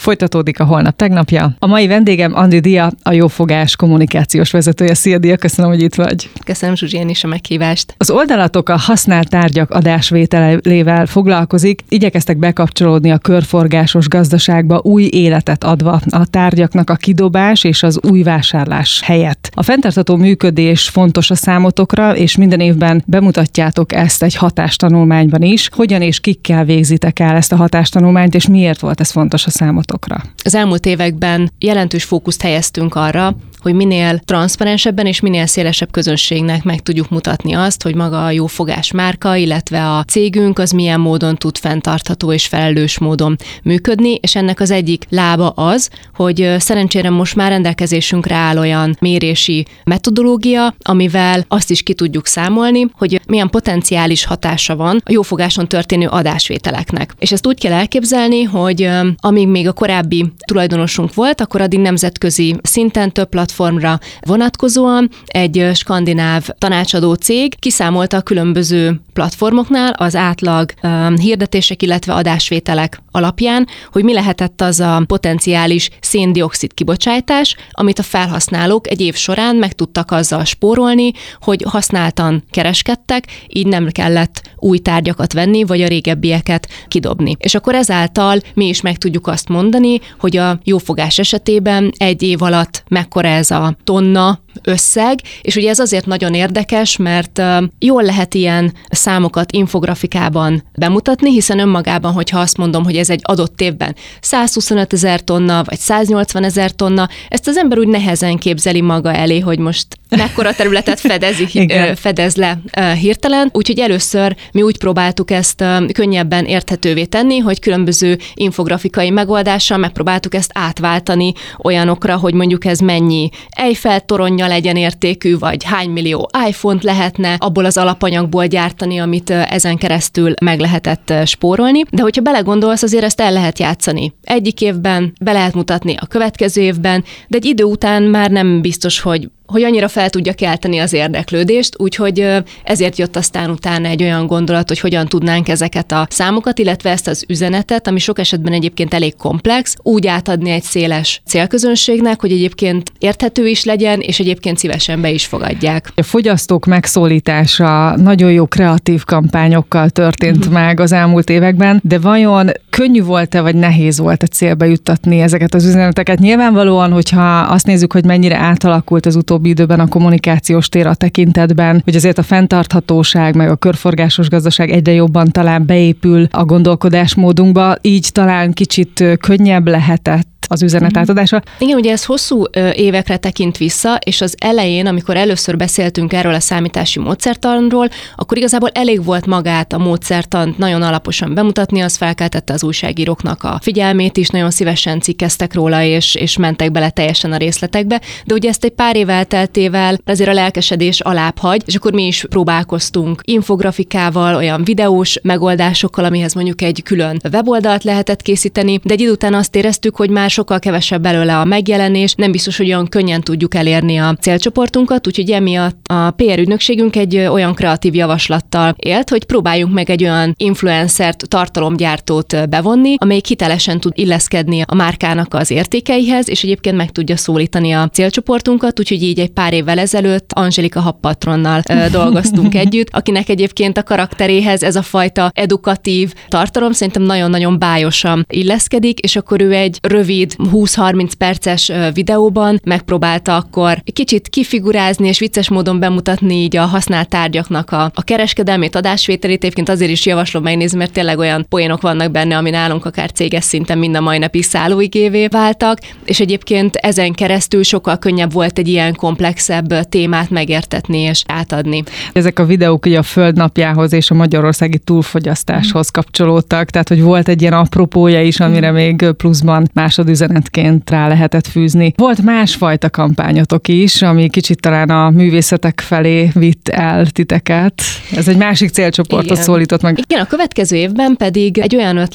Folytatódik a Holnap tegnapja. A mai vendégem Andi Dia, a Jófogás kommunikációs vezetője. Szia, Dia, köszönöm, hogy itt vagy. Köszönöm, Zsuzsi, én is a meghívást. Az oldalatok a használt tárgyak adásvételével foglalkozik, igyekeztek bekapcsolódni a körforgásos gazdaságba, új életet adva a tárgyaknak a kidobás és az új vásárlás helyett. A fenntartható működés fontos a számotokra, és minden évben bemutatjátok ezt egy hatástanulmányban is. Hogyan és kikkel végzitek el ezt a hatástanulmányt, és miért volt ez fontos a számotokra? Az elmúlt években jelentős fókuszt helyeztünk arra, hogy minél transzparensebben és minél szélesebb közönségnek meg tudjuk mutatni azt, hogy maga a Jófogás márka, illetve a cégünk az milyen módon tud fenntartható és felelős módon működni, és ennek az egyik lába az, hogy szerencsére most már rendelkezésünkre áll olyan mérési metodológia, amivel azt is ki tudjuk számolni, hogy milyen potenciális hatása van a jófogáson történő adásvételeknek. És ezt úgy kell elképzelni, hogy amíg még a korábbi tulajdonosunk volt, akkor addig nemzetközi szinten több platformra vonatkozóan egy skandináv tanácsadó cég kiszámolta a különböző platformoknál az átlag hirdetések, illetve adásvételek alapján, hogy mi lehetett az a potenciális szén-dioxid kibocsátás, amit a felhasználók egy év során meg tudtak azzal spórolni, hogy használtan kereskedtek, így nem kellett új tárgyakat venni, vagy a régebbieket kidobni. És akkor ezáltal mi is meg tudjuk azt mondani, hogy a Jófogás esetében egy év alatt mekkora ez a tonna összeg, és ugye ez azért nagyon érdekes, mert jól lehet ilyen számokat infografikában bemutatni, hiszen önmagában, hogyha azt mondom, hogy ez egy adott évben 125 000 tonna, vagy 180 000 tonna, ezt az ember úgy nehezen képzeli maga elé, hogy most mekkora területet fedez le hirtelen. Úgyhogy először mi úgy próbáltuk ezt könnyebben érthetővé tenni, hogy különböző infografikai megoldással megpróbáltuk ezt átváltani olyanokra, hogy mondjuk ez mennyi Eiffel toronyja legyen értékű, vagy hány millió iPhone-t lehetne abból az alapanyagból gyártani, amit ezen keresztül meg lehetett spórolni. De hogyha belegondolsz, azért ezt el lehet játszani. Egyik évben be lehet mutatni a következő évben, de egy idő után már nem biztos, hogy annyira fel tudja kelteni az érdeklődést, úgyhogy ezért jött aztán utána egy olyan gondolat, hogy hogyan tudnánk ezeket a számokat, illetve ezt az üzenetet, ami sok esetben egyébként elég komplex, úgy átadni egy széles célközönségnek, hogy egyébként érthető is legyen, és egyébként szívesen be is fogadják. A fogyasztók megszólítása nagyon jó kreatív kampányokkal történt meg az elmúlt években, de vajon könnyű volt-e, vagy nehéz volt a célba juttatni ezeket az üzeneteket? Nyilvánvalóan, hogyha azt nézzük, hogy mennyire átalakult az utóbbi időben a kommunikációs tér a tekintetben, hogy azért a fenntarthatóság, meg a körforgásos gazdaság egyre jobban talán beépül a gondolkodásmódunkba, így talán kicsit könnyebb lehetett az üzenet átadása. Igen, ugye ez hosszú évekre tekint vissza, és az elején, amikor először beszéltünk erről a számítási módszertanról, akkor igazából elég volt magát a módszertant nagyon alaposan bemutatni, az felkeltette az újságíróknak a figyelmét is, nagyon szívesen cikkeztek róla, és mentek bele teljesen a részletekbe, de ugye ezt egy pár év elteltével azért a lelkesedés alább hagy, és akkor mi is próbálkoztunk infografikával, olyan videós megoldásokkal, amihez mondjuk egy külön weboldalt lehetett készíteni, de egy idő után azt éreztük, hogy már sokkal kevesebb belőle a megjelenés, nem biztos, hogy olyan könnyen tudjuk elérni a célcsoportunkat, úgyhogy emiatt a PR ügynökségünk egy olyan kreatív javaslattal élt, hogy próbáljunk meg egy olyan influencert, tartalomgyártót bevonni, amelyik hitelesen tud illeszkedni a márkának az értékeihez, és egyébként meg tudja szólítani a célcsoportunkat, úgyhogy így egy pár évvel ezelőtt Angelika Habpatronnal dolgoztunk együtt, akinek egyébként a karakteréhez ez a fajta edukatív tartalom szerintem nagyon-nagyon bályosan illeszkedik, és akkor ő egy rövid 20-30 perces videóban megpróbálta akkor kicsit kifigurázni és vicces módon bemutatni így a használt tárgyaknak a kereskedelmét, adásvételét. Egyébként azért is javaslom megnézni, mert tényleg olyan poénok vannak benne, ami nálunk akár céges szinten mind a mai napig szállóigévé váltak, és egyébként ezen keresztül sokkal könnyebb volt egy ilyen komplexebb témát megértetni és átadni. Ezek a videók ugye a Föld napjához és a magyarországi túlfogyasztáshoz kapcsolódtak, tehát hogy volt egy ilyen apropója is, amire még pluszban másodüzenetként rá lehetett fűzni. Volt másfajta kampányotok is, ami kicsit talán a művészetek felé vitt el titeket. Ez egy másik célcsoportot szólított meg. Igen, a következő évben pedig egy olyan ötlet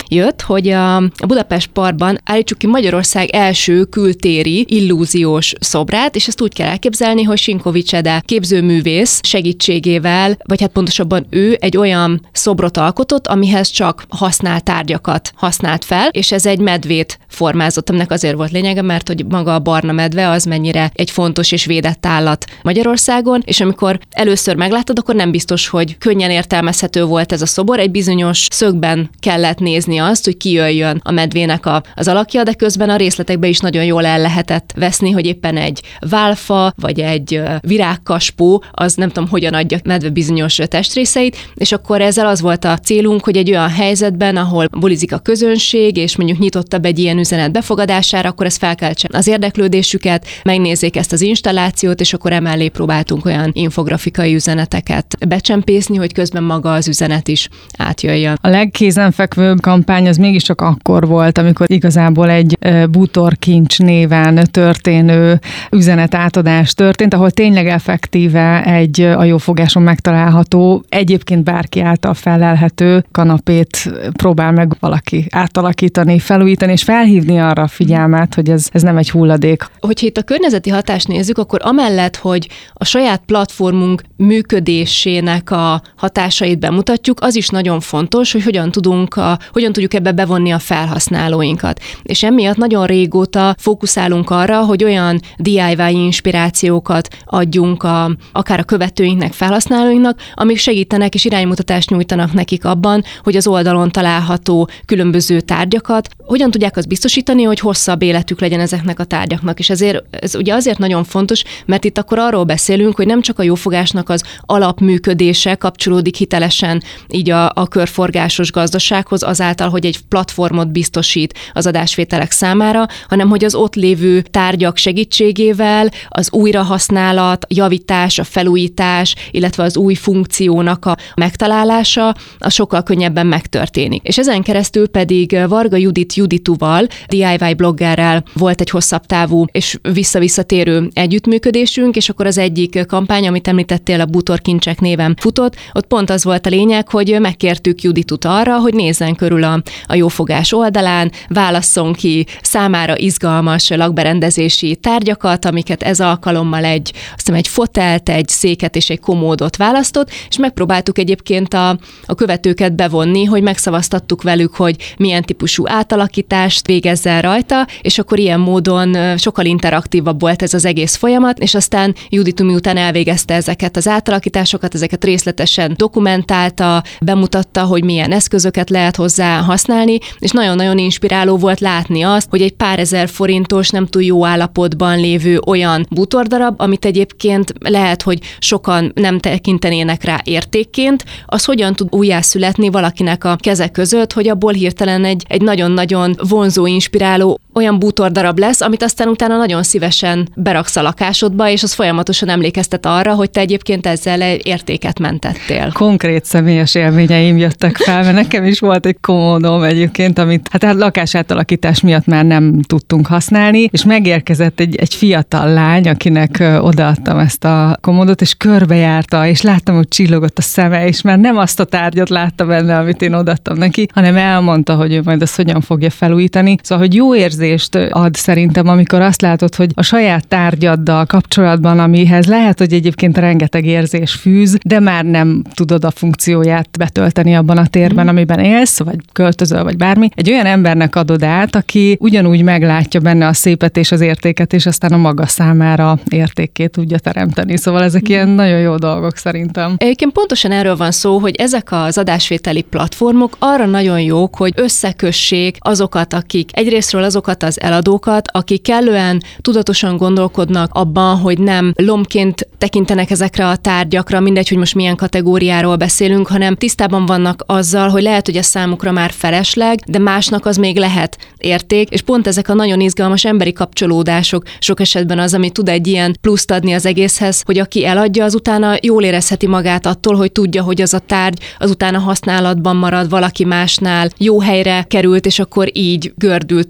jött, hogy a Budapest Parkban állítsuk ki Magyarország első kültéri illúziós szobrát, és ezt úgy kell elképzelni, hogy Sinkovics Ede képzőművész segítségével, vagy hát pontosabban ő egy olyan szobrot alkotott, amihez csak használt tárgyakat használt fel, és ez egy medvét formázott, aminek azért volt lényege, mert hogy maga a barna medve az mennyire egy fontos és védett állat Magyarországon, és amikor először megláttad, akkor nem biztos, hogy könnyen értelmezhető volt ez a szobor, egy bizonyos szögben kellett nézni azt, hogy kijöjjön a medvének az alakja, de közben a részletekbe is nagyon jól el lehetett veszni, hogy éppen egy válfa, vagy egy virágkaspó, az nem tudom, hogyan adja medve bizonyos testrészeit, és akkor ezzel az volt a célunk, hogy egy olyan helyzetben, ahol bulizik a közönség, és mondjuk nyitottabb egy ilyen üzenet befogadására, akkor ez felkeltse az érdeklődésüket, megnézzék ezt az installációt, és akkor emellé próbáltunk olyan infografikai üzeneteket becsempészni, hogy közben maga az üzenet is átjöjjön. A legkézenfekvőbb kampány az mégiscsak akkor volt, amikor igazából egy bútorkincs néven történő üzenetátadás történt, ahol tényleg effektíve egy a jófogáson megtalálható, egyébként bárki által felelhető kanapét próbál meg valaki átalakítani, felújítani, és felhívni arra a figyelmet, hogy ez nem egy hulladék. Hogyha itt a környezeti hatást nézzük, akkor amellett, hogy a saját platformunk működésének a hatásait bemutatjuk, az is nagyon fontos, hogy hogyan tudjuk ebbe bevonni a felhasználóinkat. És emiatt nagyon régóta fókuszálunk arra, hogy olyan DIY inspirációkat adjunk akár a követőinknek, felhasználóinknak, amik segítenek és iránymutatást nyújtanak nekik abban, hogy az oldalon található különböző tárgyakat hogyan tudják azt biztosítani, hogy hosszabb életük legyen ezeknek a tárgyaknak. És ez ugye azért nagyon fontos, mert itt akkor arról beszélünk, hogy nem csak a jófogásnak az alapműködése kapcsolódik hitelesen így a körforgásos gazdasághoz azáltal, hogy egy platformot biztosít az adásvételek számára, hanem hogy az ott lévő tárgyak segítségével az újrahasználat, javítás, a felújítás, illetve az új funkciónak a megtalálása az sokkal könnyebben megtörténik. És ezen keresztül pedig Varga Judituval, DIY bloggerrel volt egy hosszabb távú és vissza-visszatérő együttműködésünk, és akkor az egyik kampány, amit említettél, a Bútorkincsek néven futott, ott pont az volt a lényeg, hogy megkértük Juditut arra, hogy nézzen körül a jófogás oldalán, válasszon ki számára izgalmas lakberendezési tárgyakat, amiket ez alkalommal egy fotelt, egy széket és egy komódot választott, és megpróbáltuk egyébként a követőket bevonni, hogy megszavaztattuk velük, hogy milyen típusú átalakítást végezzen rajta, és akkor ilyen módon sokkal interaktívabb volt ez az egész folyamat, és aztán Judit miután elvégezte ezeket az átalakításokat, ezeket részletesen dokumentálta, bemutatta, hogy milyen eszközöket lehet hozzá használni, és nagyon-nagyon inspiráló volt látni azt, hogy egy pár ezer forintos, nem túl jó állapotban lévő olyan bútordarab, amit egyébként lehet, hogy sokan nem tekintenének rá értékként, az hogyan tud újjászületni valakinek a keze között, hogy abból hirtelen egy nagyon-nagyon vonzó, inspiráló olyan bútordarab lesz, amit aztán utána nagyon szívesen beraksz a lakásodba, és az folyamatosan emlékeztet arra, hogy te egyébként ezzel értéket mentettél. Konkrét személyes élményeim jöttek fel, mert nekem is volt egy komódom egyébként, amit hát lakásátalakítás miatt már nem tudtunk használni, és megérkezett egy fiatal lány, akinek odaadtam ezt a komódot, és körbejárta, és láttam, hogy csillogott a szeme, és már nem azt a tárgyat látta benne, amit én odaadtam neki, hanem elmondta, hogy ő majd azt hogyan fogja felújítani. Szóval, hogy jó érzést ad szerintem, amikor azt látod, hogy a saját tárgyaddal kapcsolatban, amihez lehet, hogy egyébként rengeteg érzés fűz, de már nem tudod a funkcióját betölteni abban a térben, amiben élsz, vagy költözöl, vagy bármi. Egy olyan embernek adod át, aki ugyanúgy meglátja benne a szépet és az értéket, és aztán a maga számára értékét tudja teremteni. Szóval ezek ilyen nagyon jó dolgok szerintem. Egyébként pontosan erről van szó, hogy ezek az adásvételi platformok arra nagyon jók, hogy összekössék azokat, akik egyrésztről azokat az eladókat, akik kellően tudatosan gondolkodnak abban, hogy nem lombként tekintenek ezekre a tárgyakra, mindegy, hogy most milyen kategóriáról beszélünk, hanem tisztában vannak azzal, hogy lehet, hogy ez számukra már felesleg, de másnak az még lehet érték, és pont ezek a nagyon izgalmas emberi kapcsolódások sok esetben az, ami tud egy ilyen pluszt adni az egészhez, hogy aki eladja, az utána jól érezheti magát attól, hogy tudja, hogy az a tárgy az utána használatban marad, valaki másnál jó helyre került, és akkor így gördül tovább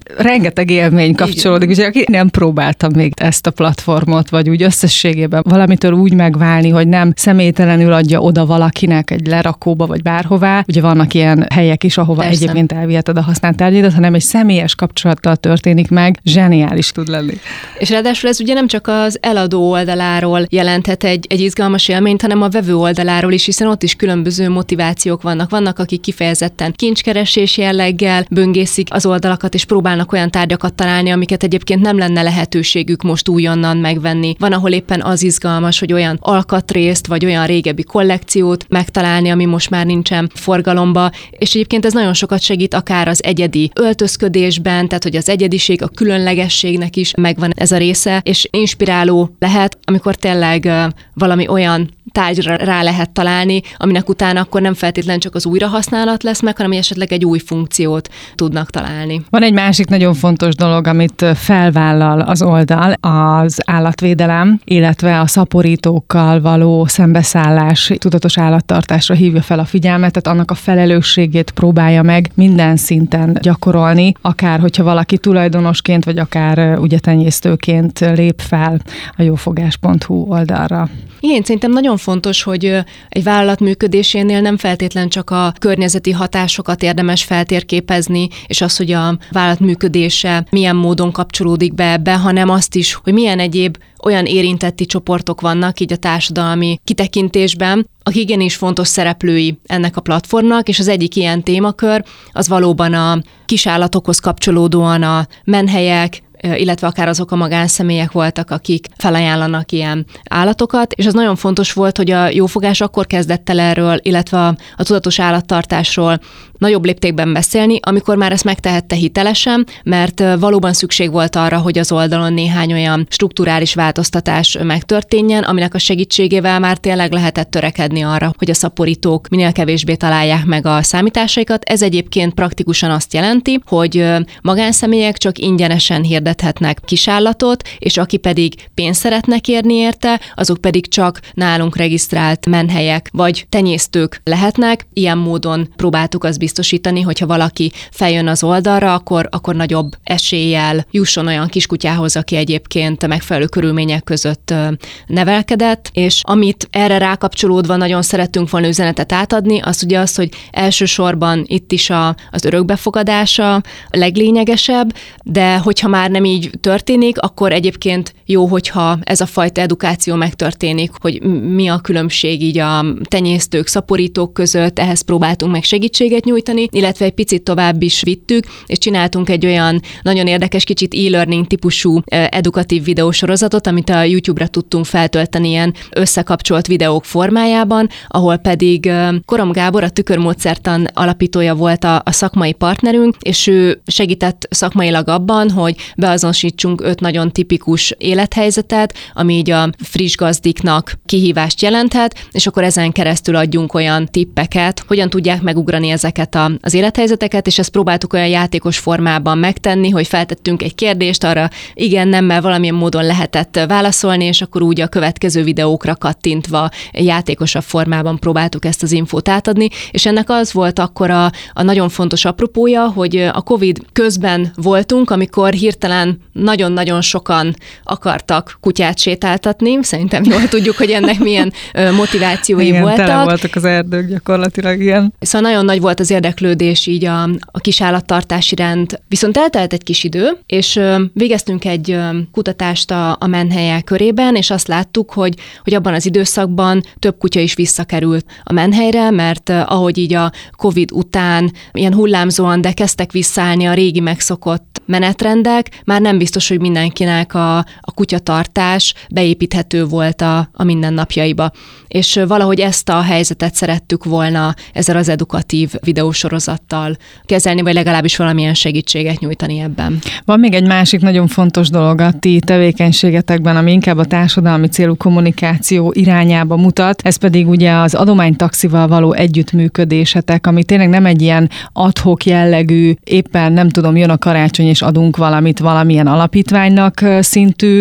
rengeteg élmény kapcsolódik, úgyhogy aki nem próbáltam még ezt a platformot, vagy úgy összességében valamitől úgy megválni, hogy nem személytelenül adja oda valakinek egy lerakóba, vagy bárhová. Ugye vannak ilyen helyek is, ahova egyébként elviheted a használt tárgyadat, hanem egy személyes kapcsolattal történik meg, zseniális tud lenni. És ráadásul ez ugye nem csak az eladó oldaláról jelenthet egy izgalmas élményt, hanem a vevő oldaláról is, hiszen ott is különböző motivációk vannak. Vannak, akik kifejezetten kincskeresés jelleggel böngészik az oldalakat, és próbálnak olyan tárgyakat találni, amiket egyébként nem lenne lehetőségük most újonnan megvenni. Van, ahol éppen az izgalmas, hogy olyan alkatrészt, vagy olyan régebbi kollekciót megtalálni, ami most már nincsen forgalomba, és egyébként ez nagyon sokat segít akár az egyedi öltözködésben, tehát hogy az egyediség, a különlegességnek is megvan ez a része, és inspiráló lehet, amikor tényleg valami olyan tárgyra rá lehet találni, aminek utána akkor nem feltétlenül csak az újrahasználat lesz meg, hanem esetleg egy új funkciót tudnak találni. Van egy másik nagyon fontos dolog, amit felvállal az oldal, az állatvédelem, illetve a szaporítókkal való szembeszállás, tudatos állattartásra hívja fel a figyelmet, tehát annak a felelősségét próbálja meg minden szinten gyakorolni, akár hogyha valaki tulajdonosként, vagy akár ugye tenyésztőként lép fel a jófogás.hu oldalra. Igen, szerintem nagyon fontos, hogy egy vállalat működésénél nem feltétlen csak a környezeti hatásokat érdemes feltérképezni, és az, hogy a vállalat működése milyen módon kapcsolódik be ebbe, hanem azt is, hogy milyen egyéb olyan érintetti csoportok vannak így a társadalmi kitekintésben, akik igenis fontos szereplői ennek a platformnak, és az egyik ilyen témakör az valóban a kisállatokhoz kapcsolódóan a menhelyek, illetve akár azok a magánszemélyek voltak, akik felajánlanak ilyen állatokat, és az nagyon fontos volt, hogy a jófogás akkor kezdett el erről, illetve a tudatos állattartásról nagyobb léptékben beszélni, amikor már ezt megtehette hitelesen, mert valóban szükség volt arra, hogy az oldalon néhány olyan strukturális változtatás megtörténjen, aminek a segítségével már tényleg lehetett törekedni arra, hogy a szaporítók minél kevésbé találják meg a számításaikat. Ez egyébként praktikusan azt jelenti, hogy magánszemélyek csak ingyenesen hirdethetnek kisállatot, és aki pedig pénzt szeretne kérni érte, azok pedig csak nálunk regisztrált menhelyek vagy tenyésztők lehetnek. Ilyen módon próbáltuk azt biztosítani, hogyha valaki feljön az oldalra, akkor nagyobb eséllyel jusson olyan kiskutyához, aki egyébként megfelelő körülmények között nevelkedett, és amit erre rákapcsolódva nagyon szerettünk volna üzenetet átadni, az ugye az, hogy elsősorban itt is az örökbefogadása a leglényegesebb, de hogyha már nem így történik, akkor egyébként jó, hogyha ez a fajta edukáció megtörténik, hogy mi a különbség így a tenyésztők, szaporítók között, ehhez próbáltunk meg segítséget nyújtani, illetve egy picit tovább is vittük, és csináltunk egy olyan nagyon érdekes, kicsit e-learning típusú edukatív videósorozatot, amit a YouTube-ra tudtunk feltölteni ilyen összekapcsolt videók formájában, ahol pedig Korom Gábor, a Tükörmódszertan alapítója volt a szakmai partnerünk, és ő segített szakmailag abban, hogy beazonosítsunk 5 nagyon tipikus élethelyzetet, ami így a friss gazdiknak kihívást jelenthet, és akkor ezen keresztül adjunk olyan tippeket, hogyan tudják megugrani ezeket az élethelyzeteket, és ezt próbáltuk olyan játékos formában megtenni, hogy feltettünk egy kérdést, arra igen, nemmel valamilyen módon lehetett válaszolni, és akkor úgy a következő videókra kattintva játékosabb formában próbáltuk ezt az infót átadni, és ennek az volt akkor a nagyon fontos apropója, hogy a Covid közben voltunk, amikor hirtelen nagyon-nagyon sokan akartak kutyát sétáltatni. Szerintem jól tudjuk, hogy ennek milyen motivációi igen, voltak. Tele voltak az erdők gyakorlatilag, igen. Szóval nagyon nagy volt az érdeklődés így a kisállattartás iránt. Viszont eltelt egy kis idő, és végeztünk egy kutatást a menhelyek körében, és azt láttuk, hogy abban az időszakban több kutya is visszakerült a menhelyre, mert ahogy így a Covid után ilyen hullámzóan, de kezdtek visszaállni a régi megszokott menetrendek, már nem biztos, hogy mindenkinek a kutyatartás beépíthető volt a mindennapjaiba. És valahogy ezt a helyzetet szerettük volna ezzel az edukatív videósorozattal kezelni, vagy legalábbis valamilyen segítséget nyújtani ebben. Van még egy másik nagyon fontos dolog a ti tevékenységetekben, ami inkább a társadalmi célú kommunikáció irányába mutat, ez pedig ugye az adománytaxival való együttműködésetek, ami tényleg nem egy ilyen ad-hoc jellegű, éppen nem tudom, jön a karácsony és adunk valamit valamilyen alapítványnak szintű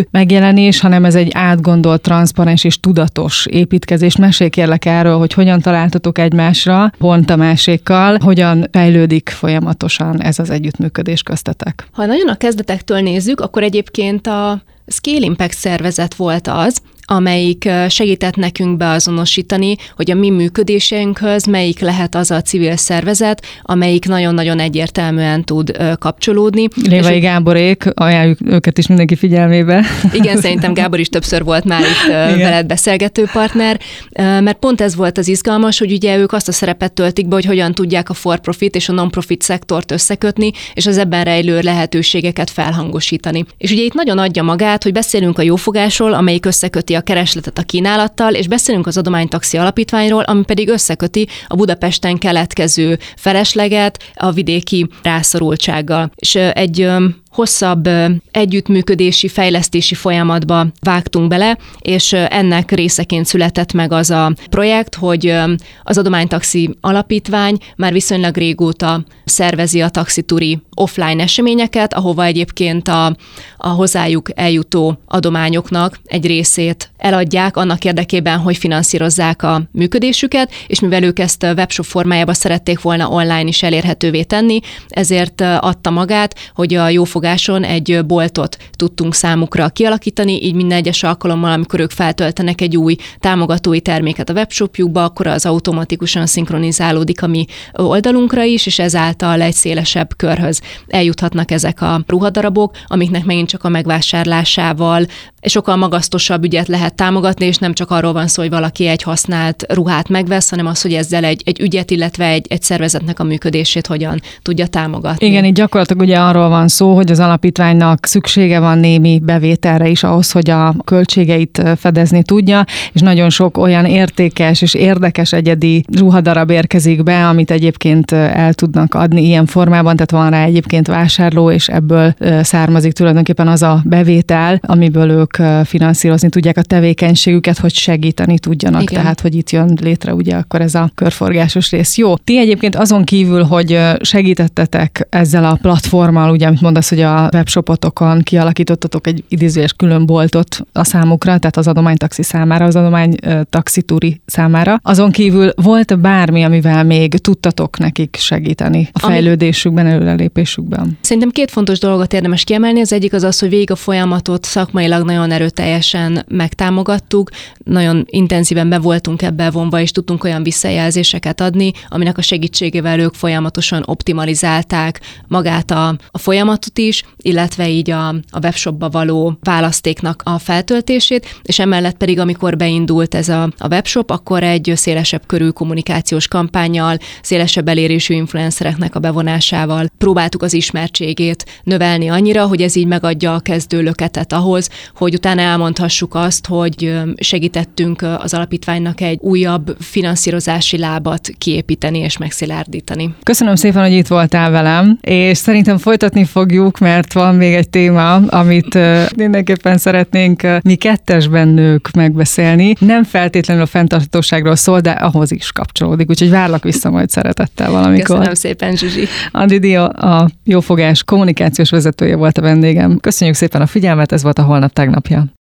megjelenés, hanem ez egy átgondolt, transzparens és tudatos építkezés. Mesélj kérlek erről, hogy hogyan találtatok egymásra, pont a másikkal, hogyan fejlődik folyamatosan ez az együttműködés köztetek. Ha nagyon a kezdetektől nézzük, akkor egyébként a Scale Impact szervezet volt az, amelyik segített nekünk beazonosítani, hogy a mi működésünkhöz melyik lehet az a civil szervezet, amelyik nagyon-nagyon egyértelműen tud kapcsolódni. Lévai Gáborék, ajánljuk őket is mindenki figyelmébe. Igen, szerintem Gábor is többször volt már itt veled beszélgető partner, mert pont ez volt az izgalmas, hogy ugye ők azt a szerepet töltik be, hogy hogyan tudják a for-profit és a non-profit szektort összekötni, és az ebben rejlő lehetőségeket felhangosítani. És ugye itt nagyon adja magát, hogy beszélünk a jófogásról, amelyik összeköti a keresletet a kínálattal, és beszélünk az Adománytaxi Alapítványról, ami pedig összeköti a Budapesten keletkező felesleget a vidéki rászorultsággal. És egy hosszabb együttműködési, fejlesztési folyamatba vágtunk bele, és ennek részeként született meg az a projekt, hogy az Adománytaxi Alapítvány már viszonylag régóta szervezi a taxituri offline eseményeket, ahova egyébként a hozzájuk eljutó adományoknak egy részét eladják annak érdekében, hogy finanszírozzák a működésüket, és mivel ők ezt webshop formájában szerették volna online is elérhetővé tenni, ezért adta magát, hogy a jófogáson egy boltot tudtunk számukra kialakítani, így minden egyes alkalommal, amikor ők feltöltenek egy új támogatói terméket a webshopjukba, akkor az automatikusan szinkronizálódik a mi oldalunkra is, és ezáltal egy szélesebb körhöz eljuthatnak ezek a ruhadarabok, amiknek megint csak a megvásárlásával sokkal magasztosabb ügyet lehet támogatni, és nem csak arról van szó, hogy valaki egy használt ruhát megvesz, hanem az, hogy ezzel egy ügyet, illetve egy szervezetnek a működését hogyan tudja támogatni. Igen, így gyakorlatilag ugye arról van szó, hogy az alapítványnak szüksége van némi bevételre is ahhoz, hogy a költségeit fedezni tudja, és nagyon sok olyan értékes és érdekes egyedi ruhadarab érkezik be, amit egyébként el tudnak adni ilyen formában, tehát van rá egyébként vásárló, és ebből származik tulajdonképpen az a bevétel, amiből ők finanszírozni tudják a tevékenységüket, hogy segíteni tudjanak. Igen. Tehát, hogy itt jön létre ugye akkor ez a körforgásos rész. Jó, ti egyébként azon kívül, hogy segítettetek ezzel a platformmal, ugye, amit mondasz, hogy a webshopotokon kialakítottatok egy idézőjes külön boltot a számukra, tehát az adománytaxi számára, az adománytaxitúri számára. Azon kívül volt bármi, amivel még tudtatok nekik segíteni a fejlődésükben, előrelépésükben? Szerintem két fontos dolgot érdemes kiemelni. Az egyik az, hogy végig a folyamatot szakmailag nagyon erőteljesen megtámogattuk, nagyon intenzíven be voltunk ebbe vonva, és tudtunk olyan visszajelzéseket adni, aminek a segítségével ők folyamatosan optimalizálták magát a folyamatot is, illetve így a webshopba való választéknak a feltöltését, és emellett pedig, amikor beindult ez a webshop, akkor egy szélesebb körű kommunikációs kampánnyal, szélesebb elérésű influencereknek a bevonásával próbáltuk az ismertségét növelni annyira, hogy ez így megadja a kezdő löketet ahhoz, hogy utána elmondhassuk azt, hogy segítettünk az alapítványnak egy újabb finanszírozási lábat kiépíteni és megszilárdítani. Köszönöm szépen, hogy itt voltál velem, és szerintem folytatni fogjuk, mert van még egy téma, amit mindenképpen szeretnénk mi kettesben nők megbeszélni. Nem feltétlenül a fenntarthatóságról szól, de ahhoz is kapcsolódik, úgyhogy várlak vissza majd szeretettel valamikor. Köszönöm szépen, Zsuzsi. Andi Dia, a Jófogás kommunikációs vezetője volt a vendégem. Köszönjük szépen a figyelmet, ez volt a Holnap tegnapja.